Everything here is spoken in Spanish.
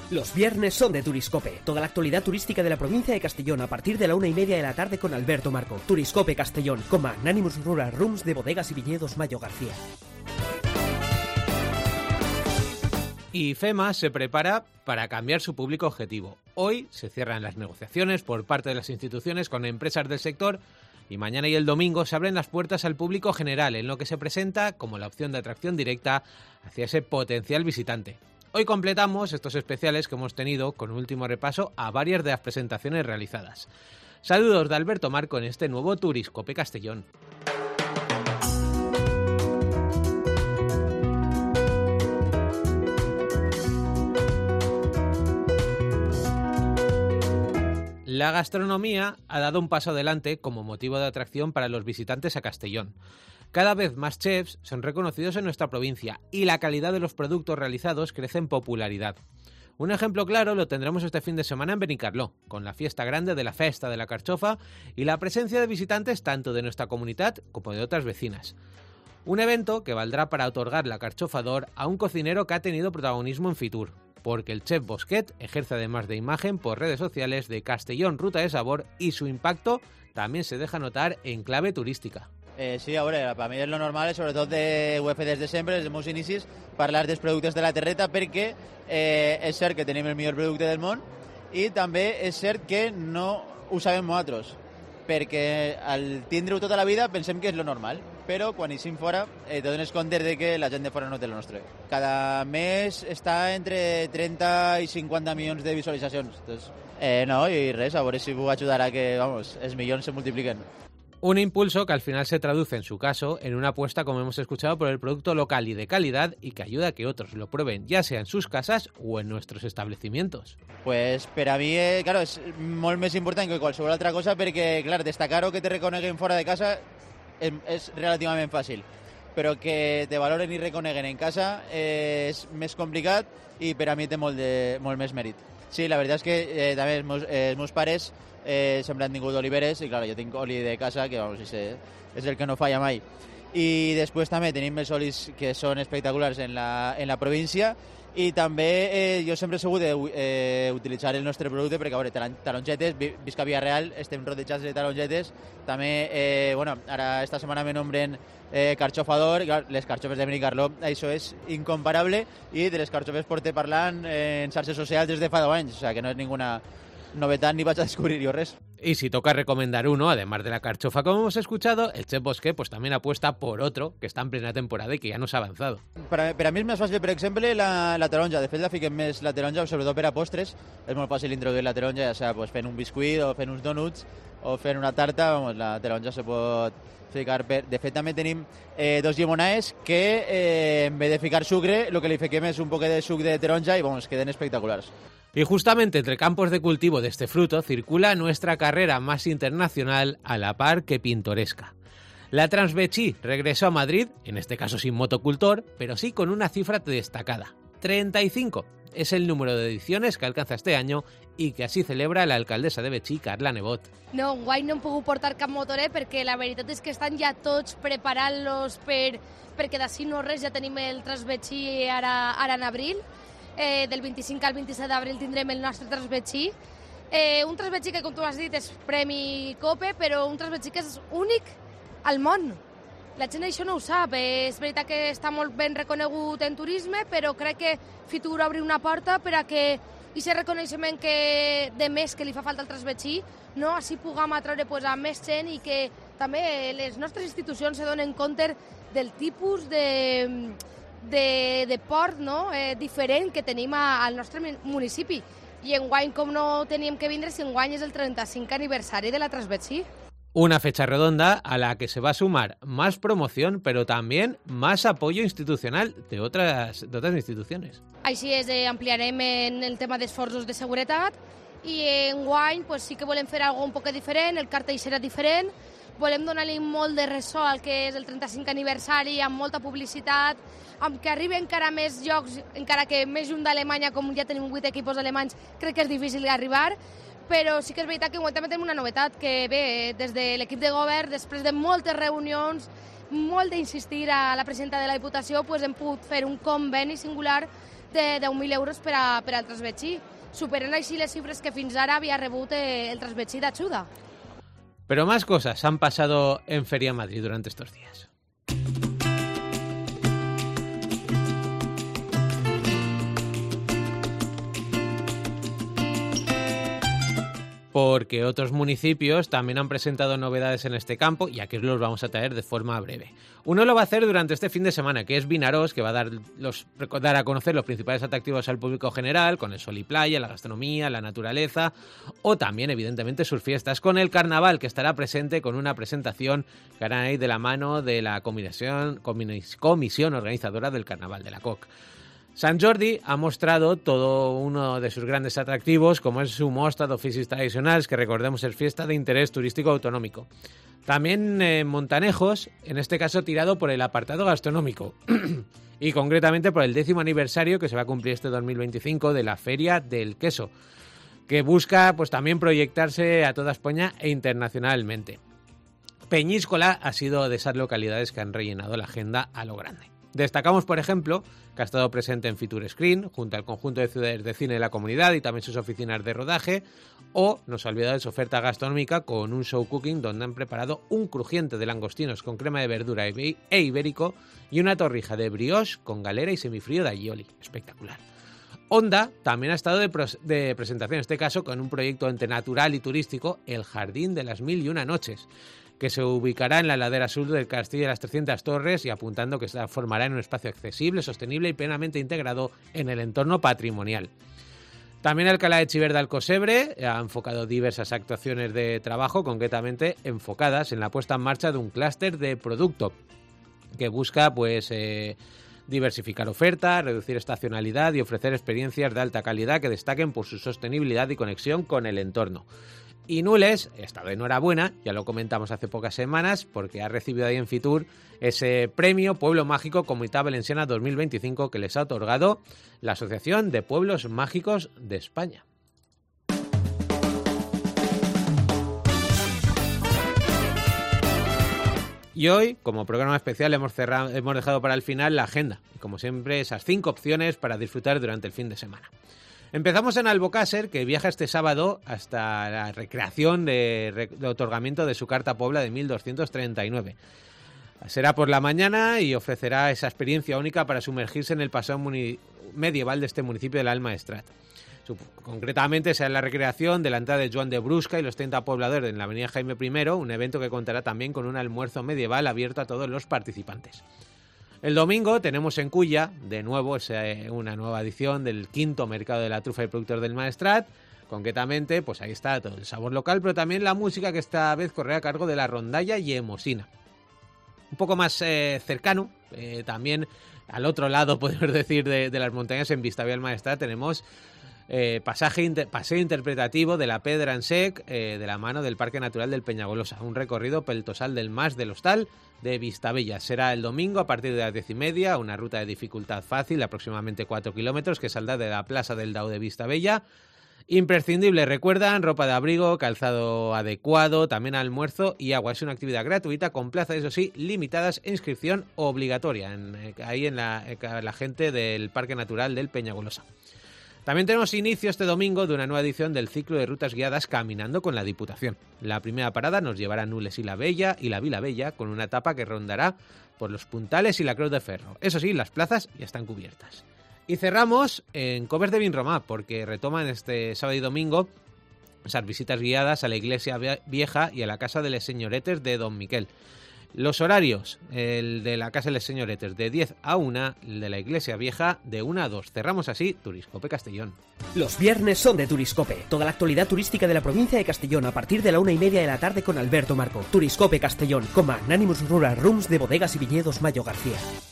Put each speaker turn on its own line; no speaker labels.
Los viernes son de Turiscope. Toda la actualidad turística de la provincia de Castellón a partir de la 1:30 de la tarde con Alberto Marco. Turiscope Castellón, con Magnanimous Rural Rooms de Bodegas y Viñedos Mayo García.
IFEMA se prepara para cambiar su público objetivo. Hoy se cierran las negociaciones por parte de las instituciones con empresas del sector y mañana y el domingo se abren las puertas al público general en lo que se presenta como la opción de atracción directa hacia ese potencial visitante. Hoy completamos estos especiales que hemos tenido con un último repaso a varias de las presentaciones realizadas. Saludos de Alberto Marco en este nuevo Turiscope Castellón. La gastronomía ha dado un paso adelante como motivo de atracción para los visitantes a Castellón. Cada vez más chefs son reconocidos en nuestra provincia y la calidad de los productos realizados crece en popularidad. Un ejemplo claro lo tendremos este fin de semana en Benicarló, con la fiesta grande de la Festa de la Carchofa y la presencia de visitantes tanto de nuestra comunidad como de otras vecinas. Un evento que valdrá para otorgar la Carchofa d'Or a un cocinero que ha tenido protagonismo en Fitur, porque el chef Bosquet ejerce además de imagen por redes sociales de Castellón Ruta de Sabor y su impacto también se deja notar en clave turística.
Sí, a veure, per mi és lo normal, sobretot ho he fet des de sempre, des dels meus inicis, parlar dels productes de la terreta perquè és cert que tenim el millor producte del món i també és cert que no ho sabem nosaltres, perquè al tindre-ho tota la vida pensem que és lo normal, però quan eixim fora te dones compte de que la gent de fora no té lo nostre. Cada mes està entre 30 i 50 milions de visualitzacions. Entonces, no, i res, a veure si puc ajudar a que els milions se multipliquen.
Un impulso que al final se traduce en su caso en una apuesta, como hemos escuchado, por el producto local y de calidad y que ayuda a que otros lo prueben, ya sea en sus casas o en nuestros establecimientos.
Pues per a mi, claro, és molt més important que qualsevol altra cosa perquè, clar, destacar o que te reconeguen fora de casa és relativament fàcil, però que te valoren i reconeguen en casa és més complicat i per a mi té molt més mèrit. Sí, la veritat és que també els meus pares sempre han tingut oliveres i, clar, jo tinc oli de casa que, vamos, és el que no falla mai. I després també tenim els olis que són espectaculars en la província i també jo sempre he sabut d'utilitzar el nostre producte perquè, a veure, tarongetes, visca Villarreal, estem rodejats de tarongetes, també, bueno, ara esta setmana me nombren Carchofa d'Or, les carxofes de Benicarló, això és incomparable i de les carxofes porte parlant en xarxes socials des de fa 10 anys, o sigui que no és ninguna novedad ni vas a descubrir yo res.
Y si toca recomendar uno, además de la carchofa, como hemos escuchado, el chef Bosquet pues también apuesta por otro que está en plena temporada y que ja no s'ha avançat.
Per a mi és més fàcil, per exemple, la taronja. De fet, la fiquem més la taronja, sobretot per a postres. És molt fàcil introduir la taronja, ja sea pues, fent un biscuit o fent uns donuts o fent una tarta. Vamos, la taronja se pot ficar... De fet, també tenim dos llimonades que en vez de ficar sucre, lo que li fiquem és un poquet de suc de taronja i vamos, queden espectaculars.
Y justamente entre campos de cultivo de este fruto circula nuestra carrera más internacional a la par que pintoresca. La Transbechí regresó a Madrid, en este caso sin motocultor, pero sí con una cifra destacada. 35 es el número de ediciones que alcanza este año i que així celebra la alcaldessa de Betxí, Carla Nebot.
No, enguany no hem pogut portar cap motoret perquè la veritat és que estan ja tots preparant-los perquè d'ací no res, ja tenim el Transbechí ara en abril. Del 25 al 27 d'abril tindrem el nostre Transbechí. Un Transbechí que, com tu has dit, és Premi COPE, però un Transbechí que és únic al món. La gent això no ho sap. És veritat que està molt ben reconegut en turisme, però crec que Fitur obri una porta per a que aquest reconeixement de més que li fa falta al Transbechí, no? Així puguem atraure a més gent i que també les nostres institucions se donen compte del tipus de port, no? Diferent que tenim al nostre municipi. I enguany, com no teníem que vindre, si enguany és el 35 aniversari de la Transbechí.
Una fecha redonda a la que se va a sumar más promoción, pero también más apoyo institucional de otras instituciones.
Així és, ampliarem en el tema d'esforços de seguretat i enguany pues, sí que volem fer alguna un poc diferent, el cartell serà diferent, volem donar-li molt de ressò al que és el 35 aniversari, amb molta publicitat, amb que arribi encara més jocs, encara que més lluny d'Alemanya, com ja tenim 8 equipos alemanys, crec que és difícil arribar, però sí que és veritat que també tenim una novetat, que bé, des de l'equip de govern, després de moltes reunions, molt d'insistir a la presidenta de la Diputació, pues hem pogut fer un conveni singular de 10.000 euros per al trasbetxí. Superen així les xifres que fins ara havia rebut el trasbetxí d'Ajuda.
Pero más cosas han pasado en Feria Madrid durante estos días. Porque otros municipios también han presentado novedades en este campo y aquí los vamos a traer de forma breve. Uno lo va a hacer durante este fin de semana, que es Vinaròs, que va a dar a conocer los principales atractivos al público general, con el sol y playa, la gastronomía, la naturaleza, o también, evidentemente, sus fiestas, con el carnaval, que estará presente con una presentación que harán ahí de la mano de la comisión organizadora del Carnaval de la COC. Sant Jordi ha mostrado todo uno de sus grandes atractivos, como es su mostra d'oficis tradicionals, que recordemos es fiesta de interés turístico autonómico. También Montanejos, en este caso tirado por el apartado gastronómico, y concretamente por el 10º aniversario que se va a cumplir este 2025 de la Feria del Queso, que busca pues también proyectarse a toda España e internacionalmente. Peñíscola ha sido de esas localidades que han rellenado la agenda a lo grande. Destacamos, por ejemplo, que ha estado presente en Fitur Screen, junto al conjunto de ciudades de cine de la comunidad y también sus oficinas de rodaje, o nos ha olvidado de su oferta gastronómica con un show cooking donde han preparado un crujiente de langostinos con crema de verdura e ibérico y una torrija de brioche con galera y semifrío de aioli. Espectacular. Onda también ha estado de presentación, en este caso con un proyecto ente natural y turístico, El Jardín de las 1001 Noches, que se ubicará en la ladera sur del Castillo de las 300 Torres y apuntando que se formará en un espacio accesible, sostenible y plenamente integrado en el entorno patrimonial. También Alcalá de Chiver de Alcosebre ha enfocado diversas actuaciones de trabajo, concretamente enfocadas en la puesta en marcha de un clúster de producto que busca diversificar oferta, reducir estacionalidad y ofrecer experiencias de alta calidad que destaquen por su sostenibilidad y conexión con el entorno. Y Nules está de enhorabuena, ya lo comentamos hace pocas semanas, porque ha recibido ahí en Fitur ese premio Pueblo Mágico Comunitat Valenciana 2025 que les ha otorgado la Asociación de Pueblos Mágicos de España. Y hoy, como programa especial, hemos dejado para el final la agenda. Y como siempre, esas 5 opciones para disfrutar durante el fin de semana. Empezamos en Albocàsser, que viaja este sábado hasta la recreación de otorgamiento de su Carta Pobla de 1239. Será por la mañana y ofrecerá esa experiencia única para sumergirse en el pasado medieval de este municipio de l'Alt Maestrat. Concretamente será la recreación de la entrada de Joan de Brusca y los 30 pobladores en la avenida Jaime I, un evento que contará también con un almuerzo medieval abierto a todos los participantes. El domingo tenemos en Culla, de nuevo, una nueva edición del 5º Mercado de la Trufa y Productors del Maestrat. Concretamente, pues ahí está todo el sabor local, pero también la música, que esta vez correrá a cargo de la Rondalla y Emosina. Un poco más cercano, también al otro lado, podemos decir, de las montañas, en Vistabella del Maestrat, tenemos paseo interpretativo de la Pedra en Sec, de la mano del Parque Natural del Peñagolosa, un recorrido pel Tossal del Mas del Hostal de Vistabella. Será el domingo a partir de las 10:30, una ruta de dificultad fácil, aproximadamente 4 kilómetros, que saldrá de la Plaza del Dau de Vistabella. Imprescindible, recuerdan, ropa de abrigo, calzado adecuado, también almuerzo y agua. Es una actividad gratuita con plazas, eso sí, limitadas e inscripción obligatoria ahí en la gente del Parque Natural del Peñagolosa. También tenemos inicio este domingo de una nueva edición del ciclo de rutas guiadas Caminando con la Diputación. La primera parada nos llevará a Nules y la Vila Bella, con una etapa que rondará por los Puntales y la Creu de Ferro. Eso sí, las plazas ya están cubiertas. Y cerramos en Covers de Vinromà, porque retoman este sábado y domingo esas visitas guiadas a la iglesia vieja y a la casa de les Senyoretes de Don Miquel. Los horarios, el de la casa de les Senyoretes de 10 a 1, el de la iglesia vieja de 1 a 2. Cerramos así Turiscope Castellón.
Los viernes son de Turiscope. Toda la actualidad turística de la provincia de Castellón a partir de la 1:30 de la tarde con Alberto Marco. Turiscope Castellón, con Magnanimous Rural Rooms de Bodegas y Viñedos Mayo García.